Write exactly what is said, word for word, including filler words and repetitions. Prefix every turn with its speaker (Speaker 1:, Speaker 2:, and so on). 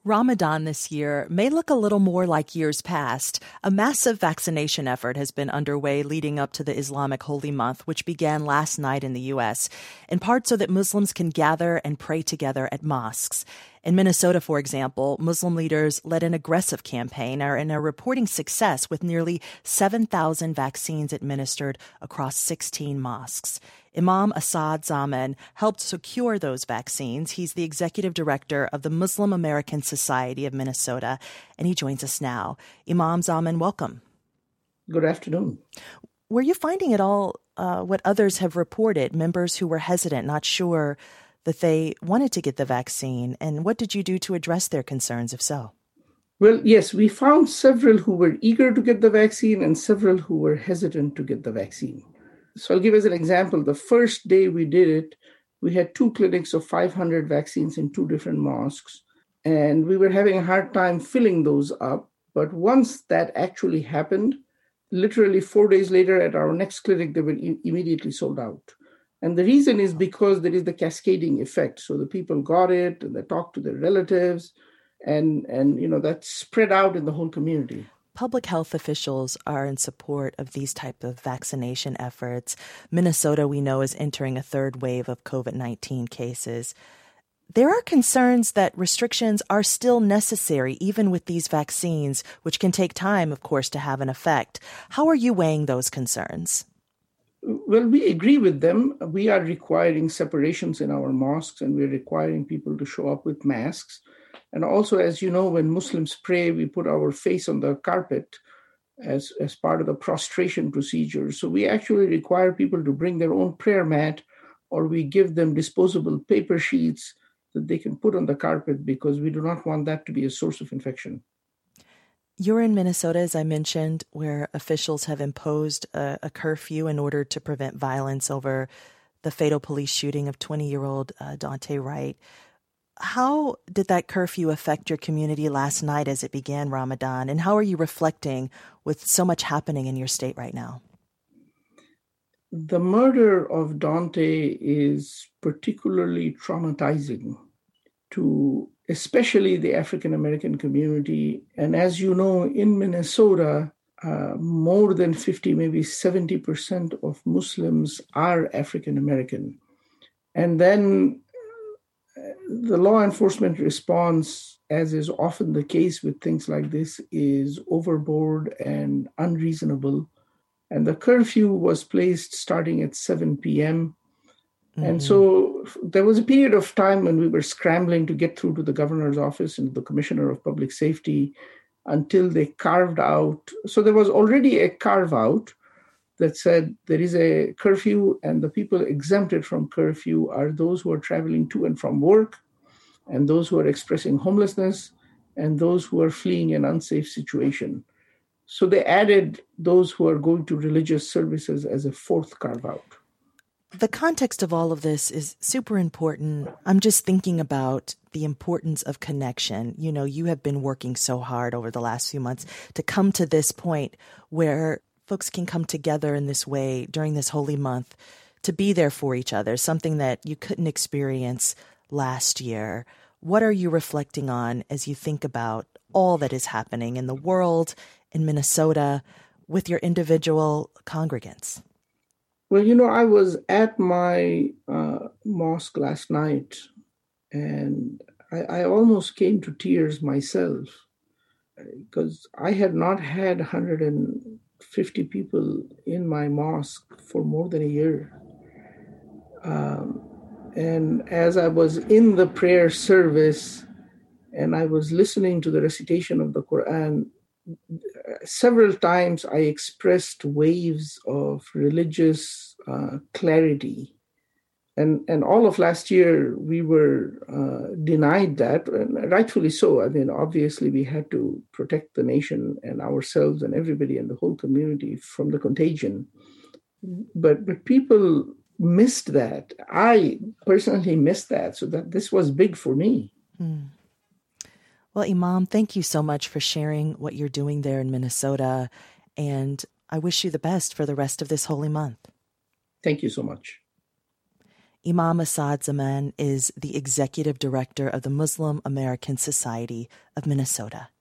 Speaker 1: Ramadan this year may look a little more like years past. A massive vaccination effort has been underway leading up to the Islamic Holy Month, which began last night in the U S, in part so that Muslims can gather and pray together at mosques. In Minnesota, for example, Muslim leaders led an aggressive campaign and are reporting success with nearly seven thousand vaccines administered across sixteen mosques. Imam Asad Zaman helped secure those vaccines. He's the executive director of the Muslim American Society of Minnesota, and he joins us now. Imam Zaman, welcome.
Speaker 2: Good afternoon.
Speaker 1: Were you finding at all uh, what others have reported, members who were hesitant, not sure that they wanted to get the vaccine? And what did you do to address their concerns, if so?
Speaker 2: Well, yes, we found several who were eager to get the vaccine and several who were hesitant to get the vaccine. So I'll give as an example. The first day we did it, we had two clinics of five hundred vaccines in two different mosques, and we were having a hard time filling those up. But once that actually happened, literally four days later at our next clinic, they were i- immediately sold out. And the reason is because there is the cascading effect. So the people got it and they talked to their relatives, and, and you know, that spread out in the whole community.
Speaker 1: Public health officials are in support of these type of vaccination efforts. Minnesota, we know, is entering a third wave of COVID nineteen cases. There are concerns that restrictions are still necessary, even with these vaccines, which can take time, of course, to have an effect. How are you weighing those concerns?
Speaker 2: Well, we agree with them. We are requiring separations in our mosques, and we're requiring people to show up with masks. And also, as you know, when Muslims pray, we put our face on the carpet as, as part of the prostration procedure. So we actually require people to bring their own prayer mat, or we give them disposable paper sheets that they can put on the carpet, because we do not want that to be a source of infection.
Speaker 1: You're in Minnesota, as I mentioned, where officials have imposed a, a curfew in order to prevent violence over the fatal police shooting of twenty-year-old uh, Daunte Wright. How did that curfew affect your community last night as it began Ramadan? And how are you reflecting with so much happening in your state right now?
Speaker 2: The murder of Daunte is particularly traumatizing to especially the African American community. And as you know, in Minnesota, uh, more than fifty, maybe seventy percent of Muslims are African American. And then the law enforcement response, as is often the case with things like this, is overboard and unreasonable. And the curfew was placed starting at seven p.m. Mm-hmm. And so there was a period of time when we were scrambling to get through to the governor's office and the commissioner of public safety until they carved out. So there was already a carve out that said there is a curfew, and the people exempted from curfew are those who are traveling to and from work, and those who are expressing homelessness, and those who are fleeing an unsafe situation. So they added those who are going to religious services as a fourth carve-out.
Speaker 1: The context of all of this is super important. I'm just thinking about the importance of connection. You know, you have been working so hard over the last few months to come to this point where folks can come together in this way during this holy month to be there for each other, something that you couldn't experience last year. What are you reflecting on as you think about all that is happening in the world, in Minnesota, with your individual congregants?
Speaker 2: Well, you know, I was at my uh, mosque last night, and I, I almost came to tears myself, because I had not had one hundred fifty people in my mosque for more than a year. Um, and as I was in the prayer service and I was listening to the recitation of the Quran, several times I expressed waves of religious uh, clarity. And, and all of last year, we were uh, denied that, and rightfully so. I mean, obviously, we had to protect the nation and ourselves and everybody and the whole community from the contagion. But, but people missed that. I personally missed that, so that this was big for me.
Speaker 1: Hmm. Well, Imam, thank you so much for sharing what you're doing there in Minnesota, and I wish you the best for the rest of this holy month.
Speaker 2: Thank you so much.
Speaker 1: Imam Assad Zaman is the executive director of the Muslim American Society of Minnesota.